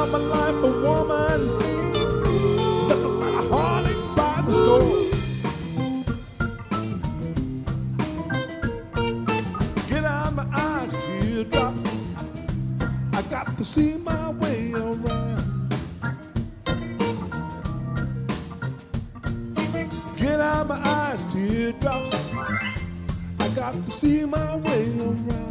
of my life, a woman looking like a harlot by the score. Get out my eyes, teardrops. I got to see my way around. Get out my eyes, teardrops. I got to see my way around.